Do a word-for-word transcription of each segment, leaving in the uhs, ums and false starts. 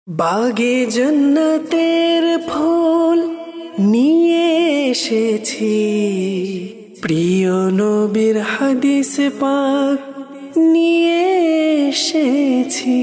বাগে জন্নতের ফুল নিয়ে এসেছি, প্রিয় নবীর হাদিস পাক নিয়ে এসেছি।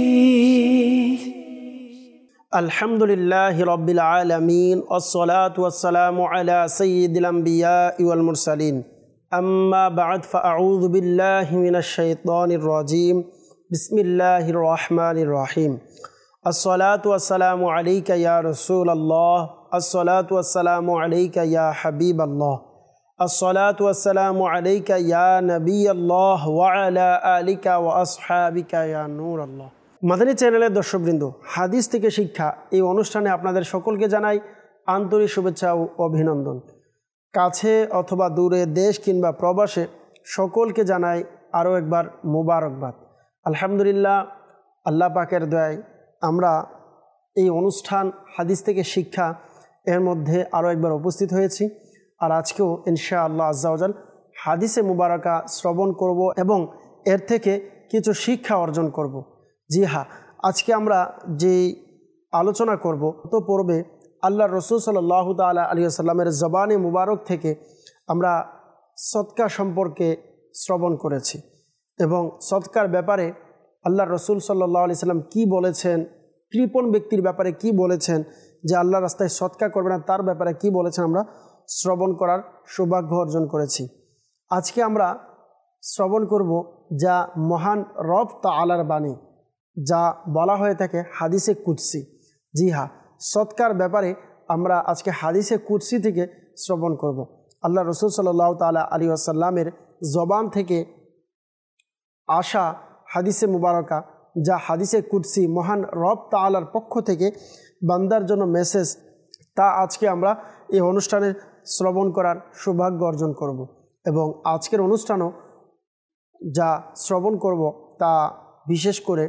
আলহামদুলিল্লাহি রাব্বিল আলামিন ওয়াসসালাতু ওয়াসসালামু আলা সাইয়্যিদিল আমবিয়া ওয়াল মুরসালিন, আম্মা বা'দ, ফাআউযু বিল্লাহি মিনাশ শাইতানির রাজীম। বিসমিল্লাহির রহমানির রহিম। আসসালাতু ওয়াসসালামু আলাইকা ইয়া রাসূলাল্লাহ, আসসালাতু ওয়াসসালামু আলাইকা ইয়া হাবিবাল্লাহ, আসসালাতু ওয়াসসালামু আলাইকা ইয়া নবিয়াল্লাহ ওয়া আলা আলিকা ওয়া আসহাবিকা ইয়া নূরাল্লাহ। মাদানী চ্যানেলের দর্শকবৃন্দ, হাদিস থেকে শিক্ষা এই অনুষ্ঠানে আপনাদের সকলকে জানাই আন্তরিক শুভেচ্ছা ও অভিনন্দন। কাছে অথবা দূরে, দেশ কিংবা প্রবাসে, সকলকে জানাই আরও একবার মুবারকবাদ। আলহামদুলিল্লাহ, আল্লাহ পাকের দয়ায় আমরা এই অনুষ্ঠান হাদিস থেকে শিক্ষা এর মধ্যে আরও একবার উপস্থিত হয়েছি। আর আজকেও ইনশাআল্লাহ আজ্জা ওয়াজাল হাদিসে মুবারাকা শ্রবণ করব এবং এর থেকে কিছু শিক্ষা অর্জন করব। জি হ্যাঁ, আজকে আমরা যে আলোচনা করব তো পূর্বে আল্লাহ রসুল সাল্লাল্লাহু তাআলা আলাইহি ওয়াসাল্লামের জবানে মুবারক থেকে আমরা সদকা সম্পর্কে শ্রবণ করেছি এবং সদকার ব্যাপারে আল্লাহ রসুল সাল্লাল্লাহু আলাইহি ওয়াসাল্লাম কী বলেছেন, কৃপণ ব্যক্তির ব্যাপারে কি বলেছেন, যে আল্লাহ রাস্তায় সদকা করবে না তার ব্যাপারে কি বলেছেন, আমরা শ্রবণ করার সৌভাগ্য অর্জন করেছি। আজকে আমরা শ্রবণ করব যা মহান রব তাআলার বাণী, যা বলা হয়ে থাকে হাদিসে কুদসি। জি হ্যাঁ, সদকার ব্যাপারে আমরা আজকে হাদিসে কুদসি থেকে শ্রবণ করব। আল্লাহ রসুল সাল্লাল্লাহু তাআলা আলাইহি ওয়াসাল্লামের জবান থেকে আসা হাদিসে মুবারকা, যা হাদিসে কুদসি, মহান রব তাআলার পক্ষ থেকে বান্দার জন্য মেসেজ, তা আজকে আমরা এই অনুষ্ঠানে শ্রবণ করার সৌভাগ্য অর্জন করব। এবং আজকের অনুষ্ঠানও যা শ্রবণ করব তা বিশেষ করে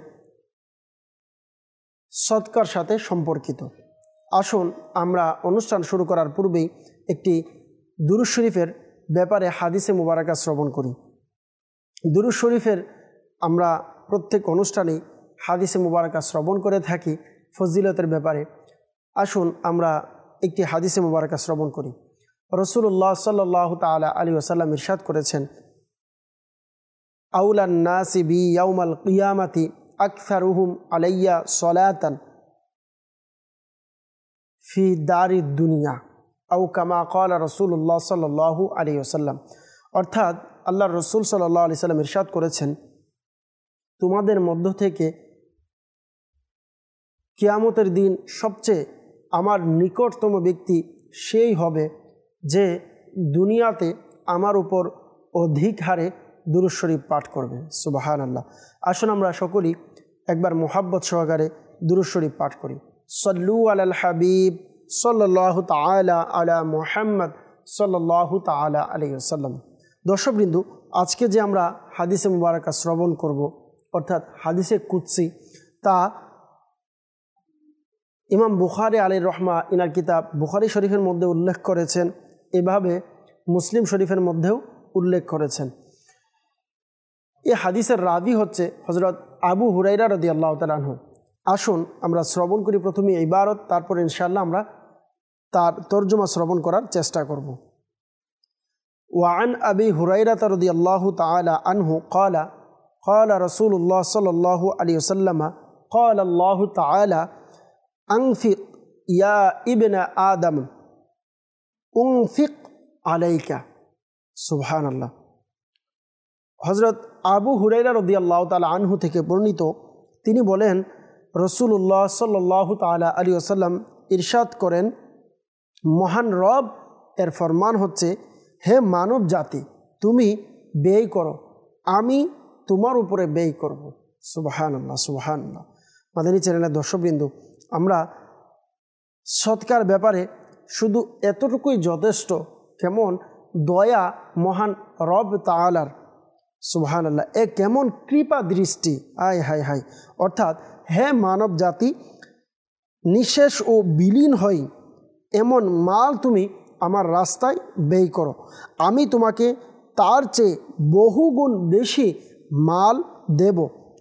সদকার সাথে সম্পর্কিত। আসুন আমরা অনুষ্ঠান শুরু করার পূর্বেই একটি দুরূদ শরীফের ব্যাপারে হাদিসে মুবারাকা শ্রবণ করি। দুরূদ শরীফের আমরা প্রত্যেক অনুষ্ঠানেই হাদিসে মুবারাকা শ্রবণ করে থাকি ফজিলতের ব্যাপারে। আসুন আমরা একটি হাদিসে মুবারাকা শ্রবণ করি। রাসূলুল্লাহ সাল্লাল্লাহু তাআলা আলাইহি ওয়াসাল্লাম ইরশাদ করেছেন, আউলান নাসি বি ইয়াউমাল কিয়ামাতি আকসারুহুম আলাইয়া সলাতান ফি দারিদ দুনিয়া আও কামা ক্বালা রাসূলুল্লাহ সাল্লাল্লাহু আলাইহি ওয়াসাল্লাম। অর্থাৎ আল্লাহর রাসূল সাল্লাল্লাহু আলাইহি ওয়াসাল্লাম ইরশাদ করেছেন, তোমাদের মধ্য থেকে কিয়ামতের দিন সবচেয়ে আমার নিকটতম ব্যক্তি সেই হবে যে দুনিয়াতে আমার উপর অধিক হারে দুরূদ শরীফ পাঠ করবে। সুবহানাল্লাহ। আসুন আমরা সকলেই একবার মুহাব্বত সহকারে দুরূদ শরীফ পাঠ করি। সল্লু আলাল হাবিব সাল্লাল্লাহু তাআলা আলা মুহাম্মদ সাল্লাল্লাহু তাআলা আলাইহি ওয়াসাল্লাম। দর্শকবৃন্দ, আজকে যে আমরা হাদিসে মুবারাকা শ্রবণ করব, অর্থাৎ হাদিসে কুদসি, তা ইমাম বুখারী আলাইহির রহমা ইনার কিতাব বুখারী শরীফের মধ্যে উল্লেখ করেছেন, এভাবে মুসলিম শরীফের মধ্যেও উল্লেখ করেছেন। এই হাদিসের রাবি হচ্ছে হযরত আবু হুরায়রা রাদিয়াল্লাহু তাআলা আনহু। আসুন আমরা শ্রবণ করি প্রথমে ইবারত, তারপর ইনশাআল্লাহ আমরা তার তরজমা শ্রবণ করার চেষ্টা করব। ওয়ান আবি হুরায়রা রাদিয়াল্লাহু তাআলা আনহু ক্বালা قال رسول الله صلى الله عليه وسلم قال الله تعالى أنفق يا ابن آدم أنفق عليك। সুবহান আল্লাহ। হযরত আবু হুরায়রা রাদিয়াল্লাহু তাআলা আনহু থেকে বর্ণিত, তিনি বলেন, রাসূলুল্লাহ সাল্লাল্লাহু তাআলা আলাইহি ওয়াসাল্লাম ইরশাদ করেন, মহান রব এর ফরমান হচ্ছে, হে মানব জাতি, তুমি ব্যয় করো, আমি তোমার উপরে ব্যয় করব। সুবহানাল্লাহ, সুবহানাল্লাহ। মাদানী চ্যানেলের দর্শকবৃন্দ, আমরা সদকার ব্যাপারে শুধু এতটুকুই যথেষ্ট, কেমন দয়া মহান রব তাআলার। সুবহানাল্লাহ, এ কেমন কৃপা দৃষ্টি, আয় হায় হায়। অর্থাৎ হে মানব জাতি, নিঃশেষ ও বিলীন হই এমন মাল তুমি আমার রাস্তায় ব্যয় করো, আমি তোমাকে তার চেয়ে বহুগুণ বেশি মাল দেব।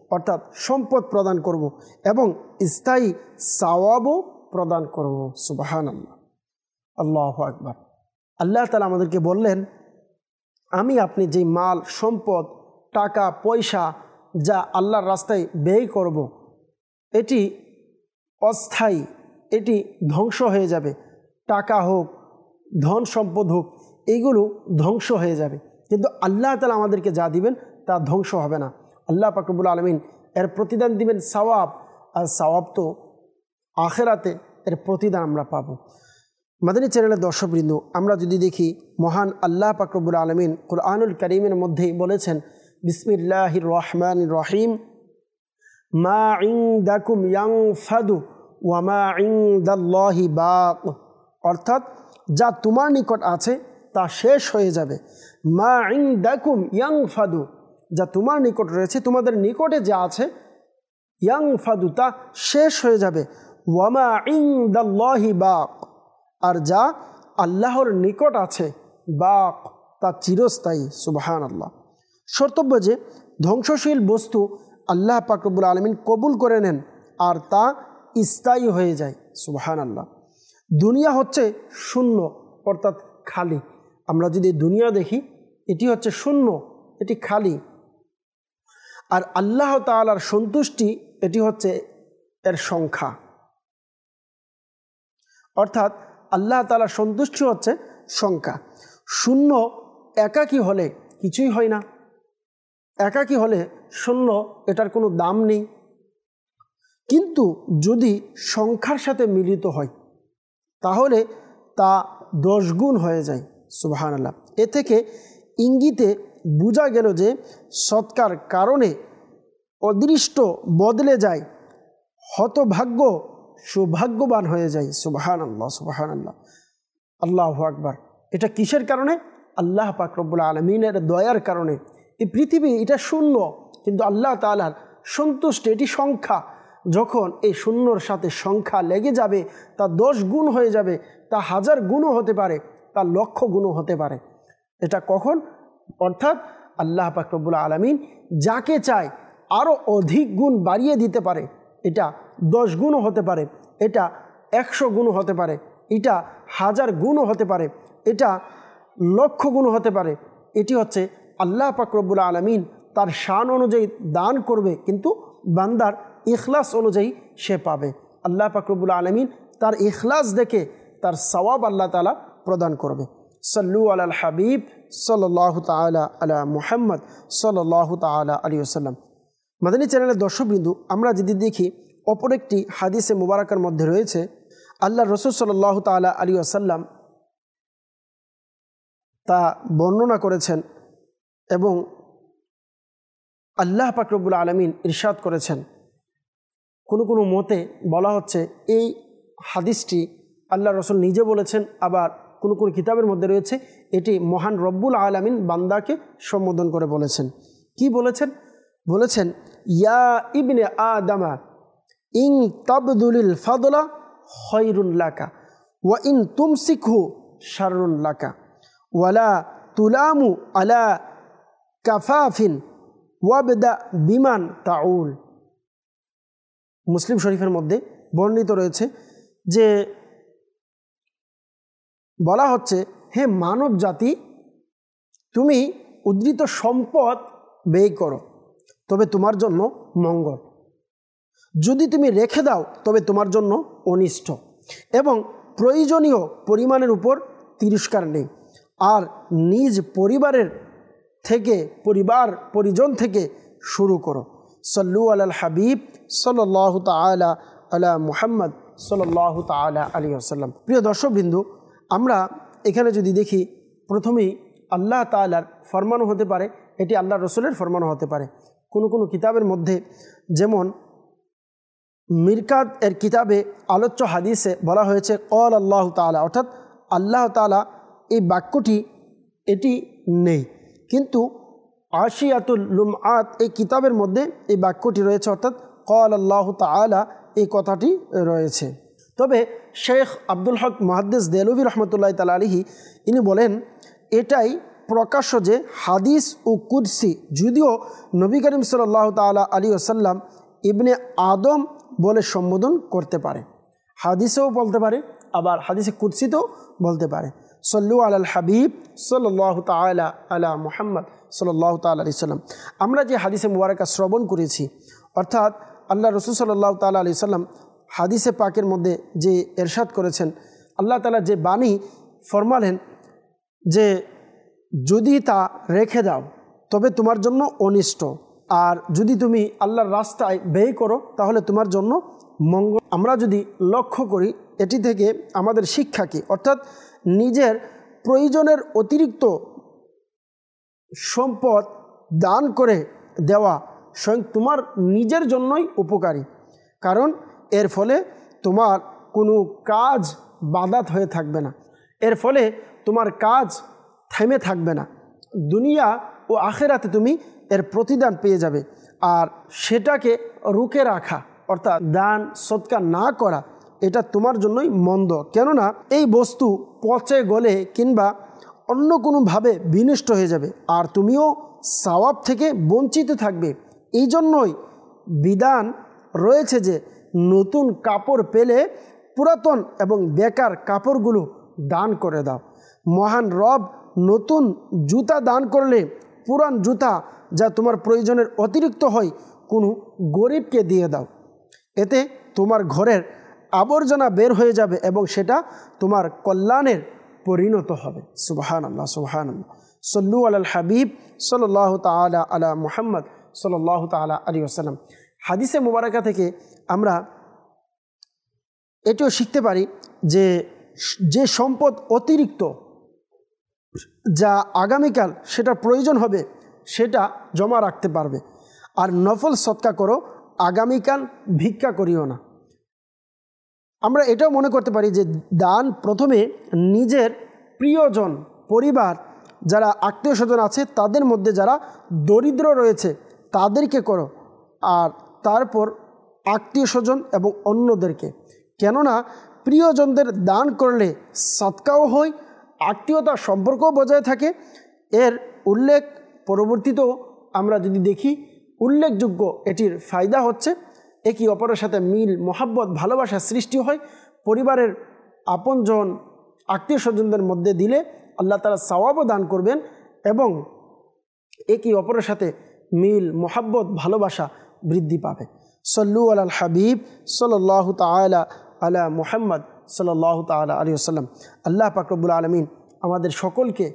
অর্থাৎ সম্পদ প্রদান করব এবং স্থায়ী সওয়াবও প্রদান করব। সুবহানাল্লাহ, আল্লাহু আকবার। আল্লাহ তাআলা আমাদেরকে বললেন, আমি আপনি যে মাল সম্পদ টাকা পয়সা যা আল্লাহর রাস্তায় ব্যয় করব, এটি অস্থায়ী, এটি ধ্বংস হয়ে যাবে। টাকা হোক, ধন সম্পদ হোক, এইগুলো ধ্বংস হয়ে যাবে, কিন্তু আল্লাহ তাআলা আমাদেরকে যা দিবেন তা ধ্বংস হবে না। আল্লাহ পাক রব্বুল আলামিন এর প্রতিদান দিবেন সওয়াব, আর সওয়াব তো আখিরাতে এর প্রতিদান আমরা পাব। মাদানী চ্যানেলের দর্শকবৃন্দ, আমরা যদি দেখি মহান আল্লাহ পাক রব্বুল আলামিন কুরআনুল কারীমের মধ্যেই বলেছেন, বিসমিল্লাহির রহমানির রহিম, মা ইনদাকুম ইয়ানফাদু ওয়া মা ইনদাল্লাহি বাক, অর্থাৎ যা তোমার নিকট আছে তা শেষ হয়ে যাবে। মা ইনদাকুম ইয়ানফাদু, যা তোমার নিকট রয়েছে, তোমাদের নিকটে যা আছে, ইয়ানফাদু তা শেষ হয়ে যাবে। ওয়া মা ইনদাল্লাহি বাক, আর যা আল্লাহর নিকট আছে, বাক তা চিরস্থায়ী। সুবহানাল্লাহ। কর্তব্য যে ধ্বংসশীল বস্তু আল্লাহ পাক রব্বুল আলামিন কবুল করে নেন আর তা স্থায়ী হয়ে যায়। সুবহানাল্লাহ। দুনিয়া হচ্ছে শূন্য, অর্থাৎ খালি। আমরা যদি দুনিয়া দেখি, এটি হচ্ছে শূন্য, এটি খালি। আর আল্লাহ তাআলার সন্তুষ্টি, এটি হচ্ছে এর সংখ্যা। অর্থাৎ আল্লাহ তাআলার সন্তুষ্টি হচ্ছে সংখ্যা। শূন্য একাকী হলে কিছুই হয় না, একাকী হলে শূন্য, এটার কোনো দাম নেই। কিন্তু যদি সংখ্যার সাথে মিলিত হয় তাহলে তা দশ গুণ হয়ে যায়। সুবহানাল্লাহ। এ থেকে ইঙ্গিতে বোঝা গেল যে সৎকার কারণে অদৃষ্ট বদলে যায়, হতভাগ্য সৌভাগ্যবান হয়ে যায়। সুবহানাল্লাহ, সুবহানাল্লাহ, আল্লাহু আকবার। এটা কিসের কারণে? আল্লাহ পাক রব্বুল আলামিনের দয়ার কারণে। এই পৃথিবী এটা শূন্য, কিন্তু আল্লাহ তাআলার সন্তুষ্টি এটি সংখ্যা। যখন এই শূন্যর সাথে সংখ্যা লেগে যাবে, তা দশ গুণ হয়ে যাবে, তা হাজার গুণও হতে পারে, তা লক্ষ গুণও হতে পারে। এটা কখন? অর্থাৎ আল্লাহ পাক রব্বুল আলামিন যাকে চায় আরও অধিক গুণ বাড়িয়ে দিতে পারে। এটা দশ গুণও হতে পারে, এটা একশো গুণও হতে পারে, এটা হাজার গুণও হতে পারে, এটা লক্ষ গুণও হতে পারে। এটি হচ্ছে আল্লাহ পাক রব্বুল আলামিন তার শান অনুযায়ী দান করবে, কিন্তু বান্দার ইখলাস অনুযায়ী সে পাবে। আল্লাহ পাক রব্বুল আলামিন তার ইখলাস দেখে তার সওয়াব আল্লাহ তাআলা প্রদান করবে। সাল্লু আলাল হাবিব সাল্লাল্লাহু তাআলা আলা মুহাম্মদ সাল্লাল্লাহু তাআলা আলাইহি ওয়াসাল্লাম। মাদানী চ্যানেলের দর্শকবৃন্দু, আমরা যদি দেখি, অপর একটি হাদিসে মুবারাকার মধ্যে রয়েছে, আল্লাহ রসুল সাল্লাল্লাহু তাআলা আলাইহি ওয়াসাল্লাম তা বর্ণনা করেছেন এবং আল্লাহ পাক রব্বুল আলামিন ইরশাদ করেছেন। কোনো কোনো মতে বলা হচ্ছে এই হাদিসটি আল্লাহ রসুল নিজে বলেছেন, আবার কোনো কোনো কিতাবের মধ্যে রয়েছে এটি মহান রব্বুল আলামিন বান্দাকে সম্বোধন করে বলেছেন। কি বলেছেন? বলেছেন, ইয়া ইবনে আদামা ইন তাবদুলিল ফাদলা খয়রুন লাকা ওয়া ইন তুমসিকহু শাররুন লাকা ওয়ালা তুলামু আলা কাফাফিন ওয়াবদা বিমান তাউল। মুসলিম শরীফের মধ্যে বর্ণিত রয়েছে যে বলা হচ্ছে, হে মানব জাতি, তুমি উদ্ধৃত সম্পদ ব্যয় করো, তবে তোমার জন্য মঙ্গল। যদি তুমি রেখে দাও, তবে তোমার জন্য অনিষ্ট, এবং প্রয়োজনীয় পরিমাণের উপর তিরস্কার নেই। আর নিজ পরিবারের থেকে, পরিবার পরিজন থেকে শুরু করো। সাল্লু আলাল হাবিব সাল্লাল্লাহু তাআলা আলা মুহাম্মদ সাল্লাল্লাহু তাআলা আলাইহি ওয়াসাল্লাম। প্রিয় দর্শকবৃন্দ, আমরা এখানে যদি দেখি, প্রথমেই আল্লাহ তাআলার ফরমানও হতে পারে, এটি আল্লাহ রসুলের ফরমানও হতে পারে। কোনো কোনো কিতাবের মধ্যে, যেমন মিরকাত এর কিতাবে আলোচ্য হাদিসে বলা হয়েছে ক্বাল আল্লাহ তাআলা, অর্থাৎ আল্লাহ তাআলা এই বাক্যটি এটি নেই, কিন্তু আশিয়াতুল লুমআত এই কিতাবের মধ্যে এই বাক্যটি রয়েছে, অর্থাৎ ক্বাল আল্লাহ তাআলা এই কথাটি রয়েছে। তবে শেখ আব্দুল হক মুহাদ্দিস দেহলভী রহমতুল্লাহ তাআলা আলাইহি ইনি বলেন, এটাই প্রকাশ্য যে হাদিস ও কুদসি, যদিও নবী করিম সাল্লাল্লাহু তাআলা আলাইহি ওয়াসাল্লাম ইবনে আদম বলে সম্বোধন করতে পারে, হাদিসেও বলতে পারে, আবার হাদিসে কুদসিতেও বলতে পারে। সল্লু আলাল হাবিব সাল্লাল্লাহু তাআলা আলা মুহাম্মদ সাল্লাল্লাহু তাআলা আলাইহি সাল্লাম। আমরা যে হাদিসে মুবারাকা শ্রবণ করেছি, অর্থাৎ আল্লাহ রসুল সাল্লাল্লাহু তাআলা আলাইহি সাল্লাম হাদিসে পাকের মধ্যে যে এরশাদ করেছেন, আল্লাহ তাআলা যে বাণী ফরমালেন যে যদি তা রেখে দাও তবে তোমার জন্য অনিষ্ট, আর যদি তুমি আল্লাহর রাস্তায় ব্যয় করো তাহলে তোমার জন্য মঙ্গল। আমরা যদি লক্ষ্য করি এটি থেকে আমাদের শিক্ষা কি, অর্থাৎ নিজের প্রয়োজনের অতিরিক্ত সম্পদ দান করে দেওয়া স্বয়ং তোমার নিজের জন্যই উপকারী, কারণ এর ফলে তোমার কোনো কাজ বাধাত হয়ে থাকবে না, এর ফলে তোমার কাজ থেমে থাকবে না, দুনিয়া ও আখেরাতে তুমি এর প্রতিদান পেয়ে যাবে। আর সেটাকে রুখে রাখা অর্থাৎ দান সদকা না করা এটা তোমার জন্যই মন্দ, কেননা এই বস্তু পচে গলে কিংবা অন্য কোনোভাবে বিনষ্ট হয়ে যাবে আর তুমিও সওয়াব থেকে বঞ্চিত থাকবে। এই জন্যই বিধান রয়েছে যে নতুন কাপড় পেলে পুরাতন এবং বেকার কাপড়গুলো দান করে দাও। মহান রব নতুন জুতা দান করলে পুরান জুতা যা তোমার প্রয়োজনের অতিরিক্ত হয় কোনো গরিবকে দিয়ে দাও, এতে তোমার ঘরের আবর্জনা বের হয়ে যাবে এবং সেটা তোমার কল্যাণের পরিণত হবে। সুবহানাল্লাহ, সুবহানাল্লাহ। সল্লু আলাল হাবিব সাল্লাল্লাহু তাআলা আলা মুহাম্মদ সাল্লাল্লাহু তাআলা আলাইহি ওয়াসাল্লাম। হাদিসে মুবারাকা থেকে আমরা এটিও শিখতে পারি যে যে সম্পদ অতিরিক্ত যা আগামীকাল সেটা প্রয়োজন হবে সেটা জমা রাখতে পারবে, আর নফল সদকা করো, আগামীকাল ভিক্ষা করিও না। আমরা এটাও মনে করতে পারি যে দান প্রথমে নিজের প্রিয়জন, পরিবার, যারা আত্মীয় স্বজন আছে তাদের মধ্যে যারা দরিদ্র রয়েছে তাদেরকে করো, আর তারপর আত্মীয় স্বজন এবং অন্যদেরকে, কেননা প্রিয়জনদের দান করলে সদকাও হয়, আত্মীয়তা সম্পর্কও বজায় থাকে। এর উল্লেখ পরবর্তীতেও আমরা যদি দেখি উল্লেখযোগ্য এটির ফায়দা হচ্ছে একে অপরের সাথে মিল, মহাব্বত, ভালোবাসা সৃষ্টি হয়। পরিবারের আপনজন, আত্মীয় স্বজনদের মধ্যে দিলে আল্লাহ তাআলা সওয়াবও দান করবেন এবং একে অপরের সাথে মিল, মহাব্বত, ভালোবাসা বৃদ্ধি পাবে। সল্লু আলাল হাবিব সাল্লাল্লাহু তাআলা আলা মুহাম্মদ সাল্লাল্লাহু তাআলা আলাইহি ওয়াসাল্লাম। আল্লাহ পাক রব্বুল আলামিন আমাদের সকলকে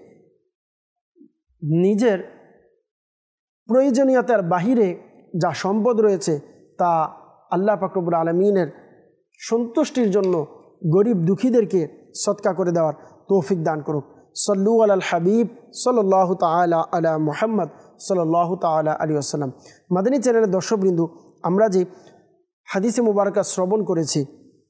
নিজের প্রয়োজনীয়তার বাহিরে যা সম্পদ রয়েছে তা আল্লাহ পাক রব্বুল আলামিনের সন্তুষ্টির জন্য গরিব দুঃখীদেরকে সদকা করে দেওয়ার তৌফিক দান করুক। সল্লু আলাল হাবিব সাল্লাল্লাহু তাআলা আলা মুহাম্মদ সাল্লাল্লাহু তাআলা আলাইহি ওয়াসাল্লাম। মাদানী চ্যানেলের দর্শকবৃন্দু, আমরা যে হাদিসে মুবারাকা শ্রবণ করেছি,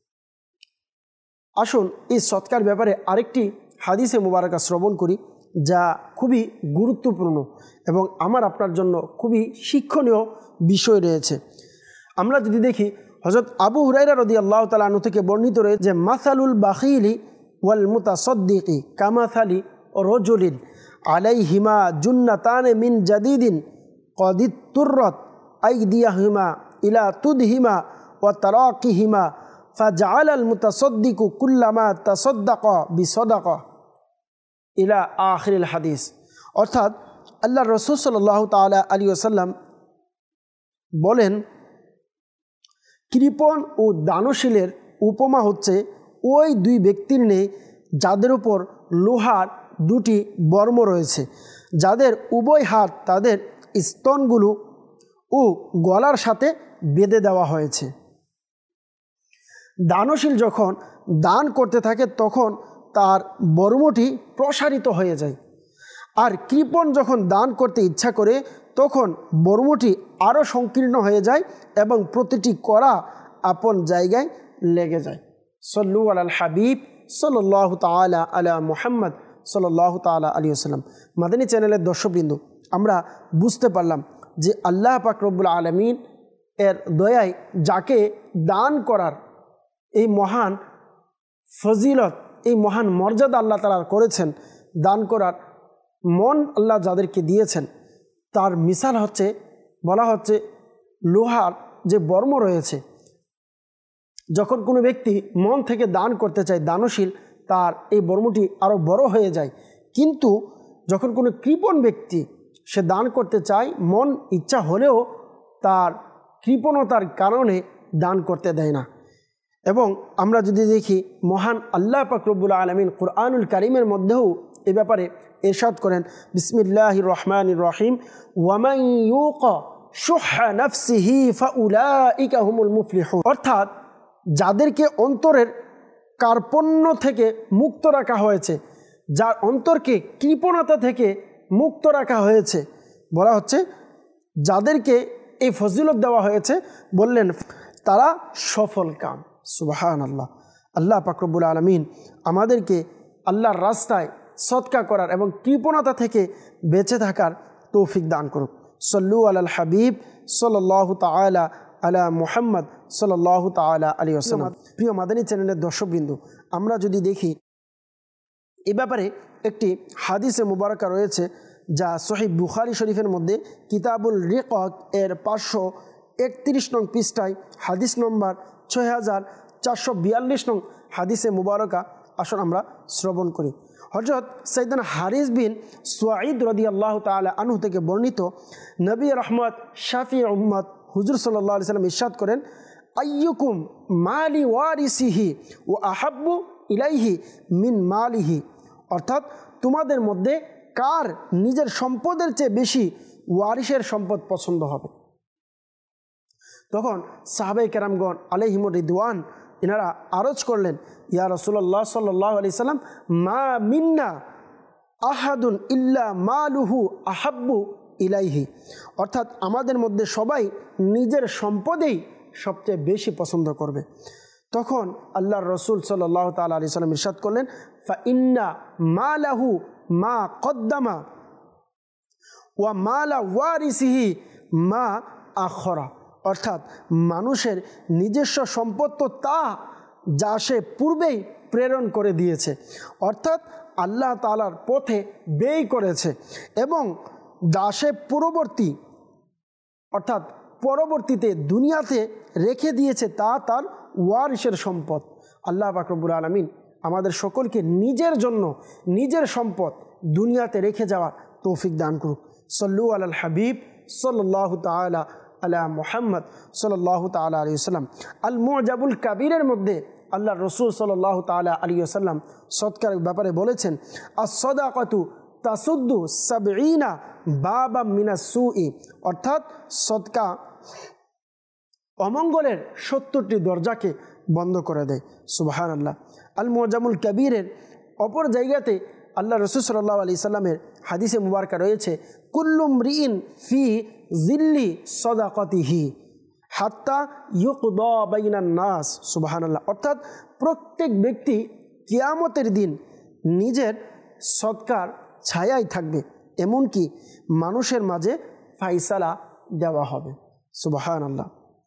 আসুন এই সৎকার ব্যাপারে আরেকটি হাদিসে মুবারাকা শ্রবণ করি যা খুবই গুরুত্বপূর্ণ এবং আমার আপনার জন্য খুবই শিক্ষণীয় বিষয় রয়েছে। আমরা যদি দেখি হযরত আবু হুরায়রা রাদিয়াল্লাহু তাআলা আনহু থেকে বর্ণিত রয়েছে যে মাসালুল বাখিলি ওয়াল মুতাসাদ্দিকি কামাসালি রাজুলিন আলাইহিমা জুন্নাতান মিন জাদিদিন ক্বাদিত তুররাত আইদিয়াহিমা ইলা তুদহিমা ওয়া তারাকিহিমা ফাজআলাল মুতাসাদ্দিকু কুল্লামা তাসাদ্দাকা বিসাদাকা ইলা আখিরিল হাদিস। অর্থাৎ আল্লাহ রাসূল সাল্লাল্লাহু তাআলা আলাইহি ওয়াসাল্লাম বলেন, কৃপণ ও দানশীলের উপমা হচ্ছে ওই দুই ব্যক্তির নেই যাদের উপর লোহার দুটি বর্ম রয়েছে, যাদের উভয় হাত তাদের স্তনগুলো ও গলার সাথে বেঁধে দেওয়া হয়েছে। দানশীল যখন দান করতে থাকে তখন তার বর্মটি প্রসারিত হয়ে যায়, আর কৃপণ যখন দান করতে ইচ্ছা করে তখন বর্মটি আরও সংকীর্ণ হয়ে যায় এবং প্রতিটি করা আপন জায়গায় লেগে যায়। সল্লু আলাল হাবিব সাল্লাল্লাহু তাআলা আলা মুহাম্মদ সাল্লাল্লাহু তাআলা আলাইহি ওয়াসাল্লাম। মাদানী চ্যানেলের দর্শকবৃন্দ, আমরা বুঝতে পারলাম যে আল্লাহ পাক রব্বুল আলামিন এর দয়ায় যাকে দান করার এই মহান ফজিলত, এই মহান মর্যাদা আল্লাহ তাআলা করেছেন, দান করার মন আল্লাহ যাদেরকে দিয়েছেন তার মিসাল হচ্ছে, বলা হচ্ছে লোহার যে বর্ম রয়েছে, যখন কোনো ব্যক্তি মন থেকে দান করতে চায়, দানশীল, তার এই বর্মটি আরও বড় হয়ে যায়। কিন্তু যখন কোনো কৃপণ ব্যক্তি সে দান করতে চায়, মন ইচ্ছা হলেও তার কৃপণতার কারণে দান করতে দেয় না। এবং আমরা যদি দেখি মহান আল্লাহ পাক রব্বুল আলামিন কুরআনুল কারীমের মধ্যেও এ ব্যাপারে ইরশাদ করেন, বিসমিল্লাহির রহমানির রহিম, ওয়ামান ইউকা শুহা নাফসিহি ফাউলাইকা হুমুল মুফলিহুন। অর্থাৎ যাদেরকে অন্তরের কার্পণ্য থেকে মুক্ত রাখা হয়েছে, যার অন্তরকে কৃপণতা থেকে মুক্ত রাখা হয়েছে, বলা হচ্ছে যাদেরকে এই ফজিলত দেওয়া হয়েছে, বললেন তারা সফল কাম। সুবহানাল্লাহ। আল্লাহ পাক রব্বুল আলামিন আমাদেরকে আল্লাহর রাস্তায় সদকা করার এবং কৃপণতা থেকে বেঁচে থাকার তৌফিক দান করুক। সল্লু আলাল হাবিব সাল্লাল্লাহু তাআলা আলা মুহাম্মদ সাল্লাল্লাহু তাআলা আলাইহি ওয়াসাল্লাম। প্রিয় মাদানী চ্যানেলের দর্শকবৃন্দ, আমরা যদি দেখি এ ব্যাপারে একটি হাদিসে মুবারাকা রয়েছে যা সহিহ বুখারী শরীফের মধ্যে কিতাবুল রিকাক এর পাঁচশো একত্রিশ নং পৃষ্ঠায় হাদিস নম্বর ছয় হাজার চারশো বিয়াল্লিশ নং হাদিসে মুবারকা। আসুন আমরা শ্রবণ করি। হযরত সাইয়েদনা হারিস বিন সুয়াইদ রাদিয়াল্লাহু তাআলা আনহু থেকে বর্ণিত, নবী রহমত শাফি উম্মত হুজুর সাল্লাল্লাহু আলাইহি সাল্লাম ইরশাদ করেন, আইয়ুকুম মালি ওয়ারিসিহি ওয়া আহাব্বু ইলাইহি মিন মালিহি। অর্থাৎ তোমাদের মধ্যে কার নিজের সম্পদের চেয়ে বেশি ওয়ারিসের সম্পদ পছন্দ হবে। তখন সাহাবায়ে কেরামগণ আলাইহিমুর রিদওয়ান এনারা আরজ করলেন, ইয়া রাসূলুল্লাহ সাল্লাল্লাহু আলাইহি সাল্লাম, মা মিন্না আহাদুন ইল্লা মালুহু আহাব্বু ইলাইহি। অর্থাৎ আমাদের মধ্যে সবাই নিজের সম্পদেই সবচেয়ে বেশি পছন্দ করবে। তখন আল্লাহর রসুল সাল্লাল্লাহু তাআলা আলাইহি সাল্লাম ইরশাদ করলেন, ফা ইন্না মালাহু মা কদ্দামা ওয়া মালা ওয়ারিসিহি মা আখরা। অর্থাৎ মানুষের নিজস্ব সম্পদ তো তা যা সে পূর্বেই প্রেরণ করে দিয়েছে, অর্থাৎ আল্লাহ তাআলার পথে ব্যয় করেছে, এবং যা সে পূর্ববর্তী অর্থাৎ পরবর্তীতে দুনিয়াতে রেখে দিয়েছে তা তার ওয়ারিসের সম্পদ। আল্লাহ পাক রব্বুল আলামিন আমাদের সকলকে নিজের জন্য নিজের সম্পদ দুনিয়াতে রেখে যাওয়ার তৌফিক দান করুক। সল্লু আলাল হাবিব সাল্লাল্লাহু তাআলা আলা মুহাম্মদ সাল্লাল্লাহু তাআলা আলাইহি ওয়াসাল্লাম। আল মুজাবুল কাবীরের মধ্যে আল্লাহ রসুল সাল্লাল্লাহু তাআলা আলাইহি ওয়াসাল্লাম সদকার ব্যাপারে বলেছেন, আস-সাদাকাতু তাসুদ্দু সাবঈনা বাবা মিনাস সুই। অর্থাৎ সদকা অমঙ্গলের সত্তরটি দরজাকে বন্ধ করে দেয়। সুবহানাল্লাহ। আল মুজামুল কাবীরের অপর জায়গাতে আল্লাহ রসুল সাল্লাল্লাহু আলাইহি সাল্লামের হাদিসে মুবারকা রয়েছে, কুল্লু মরিইন ফি জিল্লি সাদাকাতিহি হাত্তা ইউকদা বাইনান নাস। সুবহানাল্লাহ। অর্থাৎ প্রত্যেক ব্যক্তি কিয়ামতের দিন নিজের সদকার ছায়ায় থাকবে, এমনকি মানুষের মাঝে ফাইসালা দেওয়া হবে। সুবহানাল্লাহ।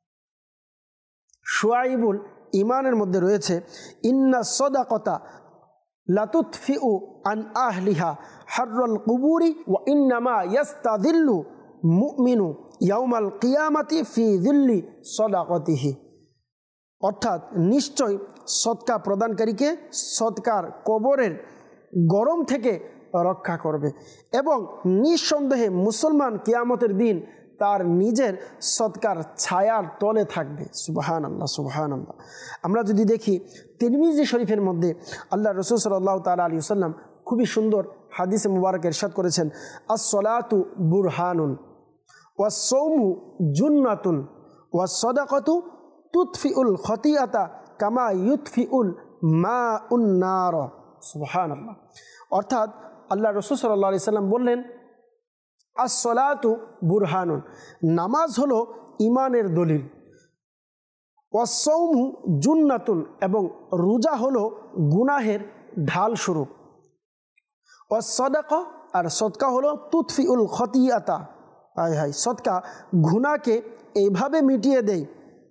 শুআইবুল ইমানের মধ্যে রয়েছে, ইন্না সদাকতা লাতুতফিউ আন আহলিহা হাররাল কুবুরি ওয়া ইন্নামা ইয়াস্তাযিল্লু মুমিনু ইয়াউমাল কিয়ামাতি ফি যিল্লি সদাকতিহি। অর্থাৎ নিশ্চয় সদকা প্রদানকারীকে সদকার কবরের গরম থেকে রক্ষা করবে, এবং নিঃসন্দেহে মুসলমান কিয়ামতের দিন তার নিজের সদকার ছায়ার তলে থাকবে। সুবহানাল্লাহ, সুবহানাল্লাহ। আমরা যদি দেখি তিরমিজি শরীফের মধ্যে আল্লাহ রসুল সাল্লাল্লাহু তাআলা আলাইহি ওয়াসাল্লাম খুবই সুন্দর হাদিসে মুবারক ইরশাদ করেছেন, আস-সালাতু বুরহানুন ওয়াস-সাওমু জুন্নাতুন ওয়াস-সাদাকাতু তুতফিউল খতিয়াতা কামা ইউতফিউল মাউন নার। সুবহানাল্লাহ। অর্থাৎ আল্লাহ রসুল সাল্লাল্লাহু আলাইহি ওয়াসাল্লাম বললেন, আস-সালাতু বুরহানুন, নামাজ হলো ইমানের দলিল, ওয়াস-সাওমু জুন্নাতুন, এবং রোজা হলো গুনাহের ঢাল স্বরূপ, ওয়াস-সাদাকা, আর সদকা হলো তুতফিউল খতিয়াতা, হায় হায় সদকা গুনাহকে এইভাবে মিটিয়ে দেয়,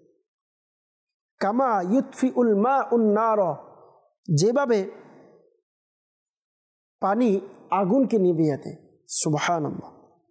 কামা ইউতফিউল মাউন নার, যেভাবে পানি আগুনকে নিভিয়ে দেয়। সুবহানাল্লাহ।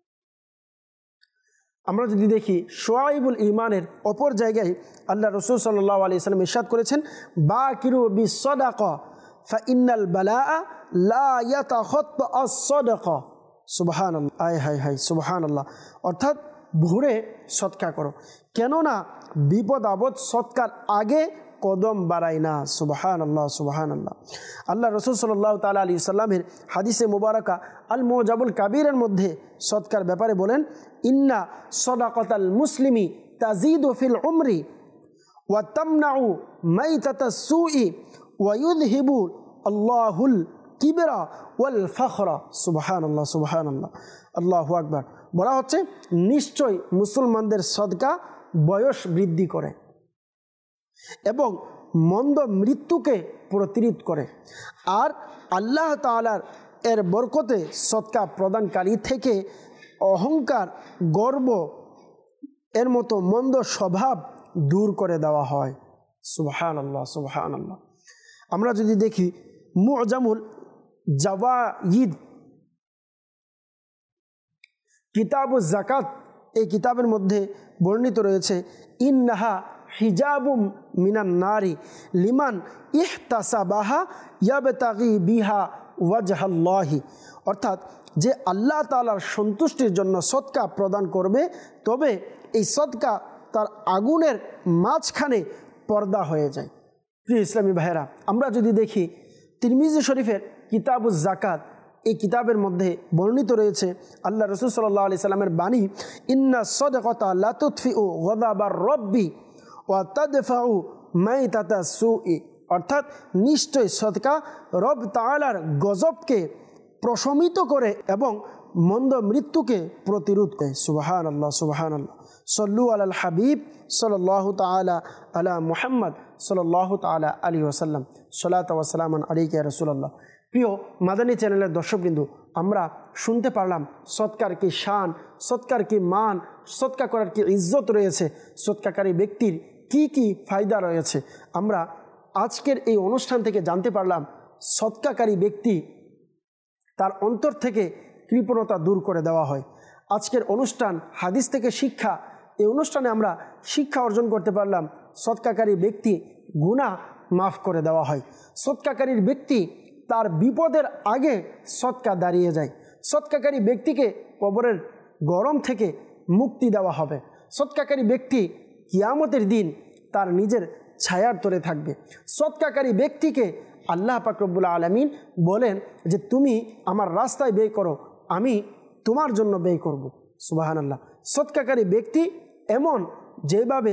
আমরা যদি দেখি শুআইবুল ঈমানের অপর জায়গায় আল্লাহ রাসূল সাল্লাল্লাহু আলাইহি ওয়াসাল্লাম ইরশাদ করেছেন, বাকিরু বিসসাদাকা ফাইন্নাল বালাআ লা ইয়াতাখাত্তা আস-সাদাকা। সুবহানাল্লাহ, আয় হায় হায়, সুবহানাল্লাহ। অর্থাৎ ভোরে সদকা করো, কেননা বিপদ আপদ সদকার আগে কদম বাড়ায় না। সুবহানাল্লাহ, সুবহানাল্লাহ। আল্লাহ রাসূল সাল্লাল্লাহু তাআলা আলাইহি সাল্লামের হাদিসে মুবারাকা আল মুজাবুল কাবীরের মধ্যে সদকার ব্যাপারে বলেন, ইন্না সাদাকাতাল মুসলিমি তাজিদু ফিল উমরি ওয়া তামনাউ মাইতাতাস সুই ওয়া ইউযহিবু আল্লাহুল কিবরা ওয়াল ফখরা। সুবহানাল্লাহ, সুবহানাল্লাহ, আল্লাহু আকবার। বলা হচ্ছে নিশ্চয় মুসলমানদের সদকা বয়স বৃদ্ধি করে এবং মন্দ মৃত্যুকে প্রতিরোধ করে, আর আল্লাহ তাআলার এর বরকতে সদকা প্রদানকারী থেকে অহংকার, গর্ব এর মতো মন্দ স্বভাব দূর করে দেওয়া হয়। সুবহানাল্লাহ, সুবহানাল্লাহ। আমরা যদি দেখি মুজামুল জাওয়াইদ কিতাবুজ যাকাত, এই কিতাবের মধ্যে বর্ণিত রয়েছে, ইন্নাহা হিজাবুম মিনান নারি লিমান ইহতাসাবাহা ইয়াবতাগি বিহা ওয়াজহাল্লাহি। অর্থাৎ যে আল্লাহ তাআলার সন্তুষ্টির জন্য সদকা প্রদান করবে, তবে এই সদকা তার আগুনের মাঝখানে পর্দা হয়ে যায়। প্রিয় ইসলামী ভাইয়েরা, আমরা যদি দেখি তিরমিজি শরীফের কিতাবুজ যাকাত, এই কিতাবের মধ্যে বর্ণিত রয়েছে আল্লাহ রাসূল সাল্লাল্লাহু আলাইহি সাল্লামের বাণী, ইন্না সাদাকাতা লা তুতফিউ গাযাবার রব্বি ওয়া তাদফাউ মাইতাতাস সুই। অর্থাৎ নিশ্চয় সদকা রব তাআলার গজবকে প্রশমিত করে এবং মন্দ মৃত্যুকে প্রতিরোধ করে। সুবহানাল্লাহ, সুবহানাল্লাহ। সল্লু আলাল হাবিব সাল্লাল্লাহু তাআলা আলা মুহাম্মদ সাল্লাল্লাহু তাআলা আলাইহি ওয়াসাল্লাম। সালাতু ওয়া সালামান আলাইকা ইয়া রাসূলুল্লাহ। প্রিয় মাদানী চ্যানেলের দর্শকবৃন্দু, আমরা শুনতে পারলাম সদকার কি শান, সদকার কি মান, সদকা করার কি ইজ্জত রয়েছে, সদকাকারী ব্যক্তির কি কি ফায়দা রয়েছে। আমরা আজকের এই অনুষ্ঠান থেকে জানতে পারলাম সদকাকারী ব্যক্তি তার অন্তর থেকে কৃপণতা দূর করে দেওয়া হয়। আজকের অনুষ্ঠান হাদিস থেকে শিক্ষা, এই অনুষ্ঠানে আমরা শিক্ষা অর্জন করতে পারলাম সদকাকারী ব্যক্তি গুনাহ মাফ করে দেওয়া হয়। সদকাকারীর ব্যক্তি তার বিপদের আগে সদকা দাঁড়িয়ে যায়। সদকাকারী ব্যক্তিকে কবরের গরম থেকে মুক্তি দেওয়া হবে। সদকাকারী ব্যক্তি কিয়ামতের দিন তার নিজের ছায়ার তলে থাকবে। সদকাকারী ব্যক্তিকে আল্লাহ পাক রব্বুল আলামিন বলেন যে তুমি আমার রাস্তায় ব্যয় করো, আমি তোমার জন্য ব্যয় করব। সুবহানাল্লাহ। সদকাকারী ব্যক্তি এমন যেভাবে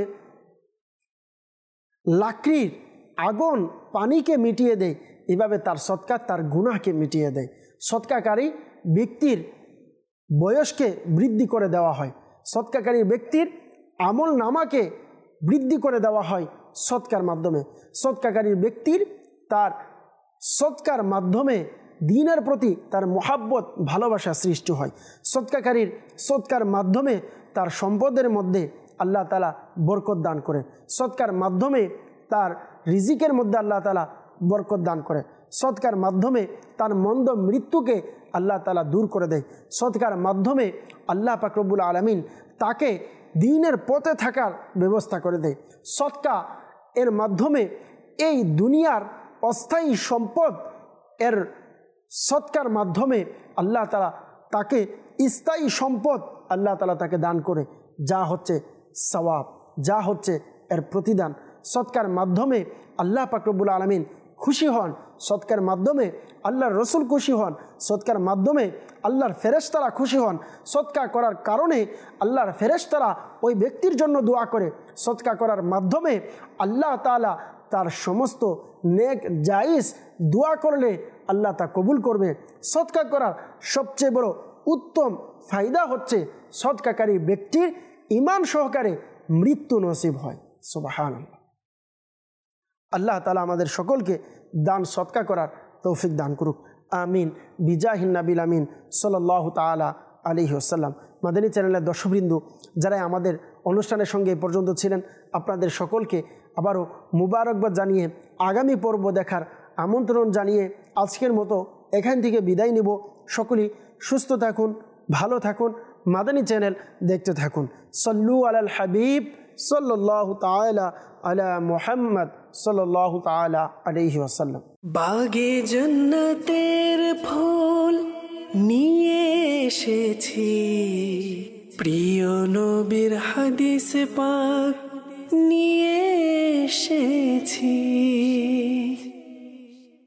লাকড়ির আগুন পানিকে মিটিয়ে দেয়, এভাবে তার সদকা তার গুনাহকে মিটিয়ে দেয়। সদকাকারী ব্যক্তির বয়সকে বৃদ্ধি করে দেওয়া হয়। সদকাকারী ব্যক্তির আমল নামাকে বৃদ্ধি করে দেওয়া হয় সদকার মাধ্যমে। সদকাকারী ব্যক্তির তার সদকার মাধ্যমে দ্বীনের প্রতি তার মহাব্বত, ভালোবাসা সৃষ্টি হয়। সদকাকারীর সদকার মাধ্যমে তার সম্পদের মধ্যে আল্লাহ তাআলা বরকত দান করে। সদকার মাধ্যমে তার রিজিকের মধ্যে আল্লাহ তাআলা বরকত দান করে। সদকার মাধ্যমে তার মন্দ মৃত্যুকে আল্লাহ তাআলা দূর করে দেয়। সদকার মাধ্যমে আল্লাহ পাক রব্বুল আলামিন তাকে দ্বীনের পথে থাকার ব্যবস্থা করে দেয়। সদকা এর মাধ্যমে এই দুনিয়ার অস্থায়ী সম্পদ এর সদকার মাধ্যমে আল্লাহ তাআলা তাকে স্থায়ী সম্পদ আল্লাহ তাআলা তাকে দান করে, যা হচ্ছে সওয়াব, যা হচ্ছে এর প্রতিদান। সদকার মাধ্যমে আল্লাহ পাক রব্বুল আলামিন খুশি হন। সদকার মাধ্যমে আল্লাহর রসুল খুশি হন। সদকার মাধ্যমে আল্লাহর ফেরেশতারা খুশি হন। সদকা করার কারণে আল্লাহর ফেরেশতারা ওই ব্যক্তির জন্য দোয়া করে। সদকা করার মাধ্যমে আল্লাহ তাআলা তার সমস্ত নেক জায়েজ দোয়া করলে আল্লাহ তা কবুল করবে। সদকা করার সবচেয়ে বড় উত্তম ফায়দা হচ্ছে সদকাকারী ব্যক্তির ঈমান সহকারে মৃত্যু নসিব হয়। সুবহানাল্লাহ। আল্লাহ তাআলা আমাদের সকলকে দান সদকা করার তৌফিক দান করুক। আমিন। বিজাহিন নাবিল আমিন সাল্লাল্লাহু তাআলা আলাইহি ওয়াসাল্লাম। মাদানী চ্যানেলের দর্শকবৃন্দু, যারা আমাদের অনুষ্ঠানের সঙ্গে এ পর্যন্ত ছিলেন, আপনাদের সকলকে আবারও মুবারকবাদ জানিয়ে আগামী পর্ব দেখার আমন্ত্রণ জানিয়ে আজকের মতো এখান থেকে বিদায় নিব। সকলেই সুস্থ থাকুন, ভালো থাকুন, মাদানী চ্যানেল দেখতে থাকুন। সল্লু আলাল হাবিব সাল্লাল্লাহু তাআলা আলা মুহাম্মদ সাল্লাল্লাহু তাআলা আলাইহি ওয়াসাল্লাম। বাগে জান্নাতের ফুল নিয়ে এসেছি, প্রিয় নবীর হাদিস পাক নিয়ে এসেছি।